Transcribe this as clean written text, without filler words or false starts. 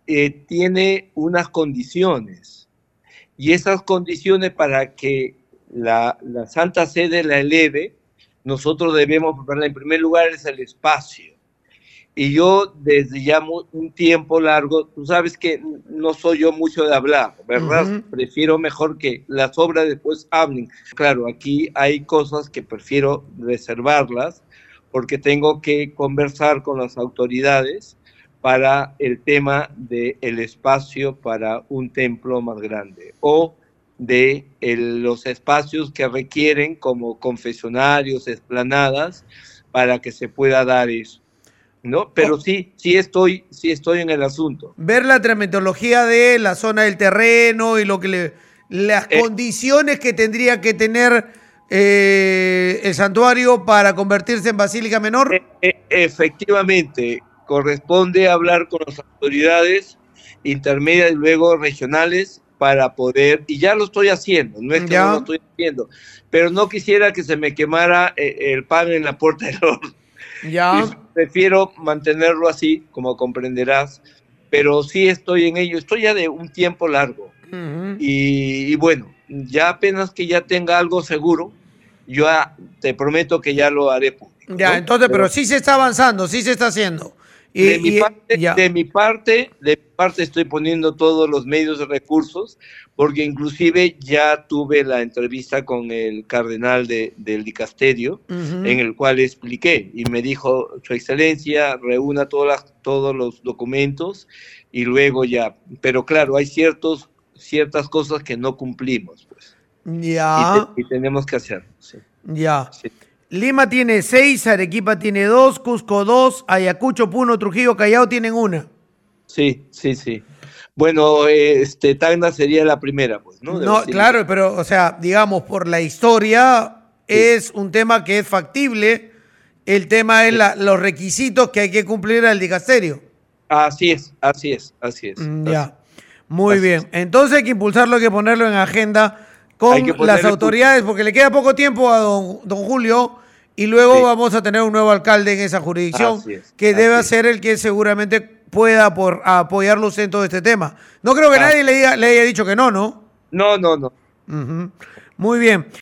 tiene unas condiciones. Y esas condiciones para que la Santa Sede la eleve, nosotros debemos preparar en primer lugar es el espacio. Y yo desde ya un tiempo largo, tú sabes que no soy yo mucho de hablar, ¿verdad? Prefiero mejor que las obras después hablen. Claro, aquí hay cosas que prefiero reservarlas porque tengo que conversar con las autoridades para el tema del espacio para un templo más grande o de los espacios que requieren como confesionarios, esplanadas, para que se pueda dar eso. ¿No? Pero sí estoy en el asunto. Ver la tramitología de la zona del terreno y las condiciones que tendría que tener el santuario para convertirse en basílica menor. Efectivamente, corresponde hablar con las autoridades intermedias y luego regionales para poder, y ya lo estoy haciendo, no es que no lo estoy haciendo, pero no quisiera que se me quemara el pan en la puerta del horno. Prefiero mantenerlo así, como comprenderás, pero sí estoy en ello, estoy ya de un tiempo largo. Y bueno, ya apenas que ya tenga algo seguro, yo te prometo que ya lo haré público. Ya, ¿no? Entonces, pero sí se está avanzando, sí se está haciendo. De mi parte estoy poniendo todos los medios de recursos, porque inclusive ya tuve la entrevista con el cardenal del dicasterio, en el cual expliqué, y me dijo, Su Excelencia, reúna todos los documentos, y luego ya, pero claro, hay ciertas cosas que no cumplimos, pues. Y tenemos que hacerlo, sí. Sí. Lima tiene 6, Arequipa tiene 2, Cusco 2, Ayacucho, Puno, Trujillo, Callao tienen 1. Sí. Bueno, Tacna sería la primera, pues, ¿no? No, claro, pero, o sea, digamos, por la historia, es un tema que es factible. El tema es los requisitos que hay que cumplir al dicasterio. Así es. Ya, muy bien. Entonces hay que impulsarlo, hay que ponerlo en agenda con las autoridades, porque le queda poco tiempo a don Julio, y luego vamos a tener un nuevo alcalde en esa jurisdicción, que debe ser el que seguramente pueda apoyarlos en todo este tema. No creo que nadie le haya dicho que no, ¿no? No. Muy bien.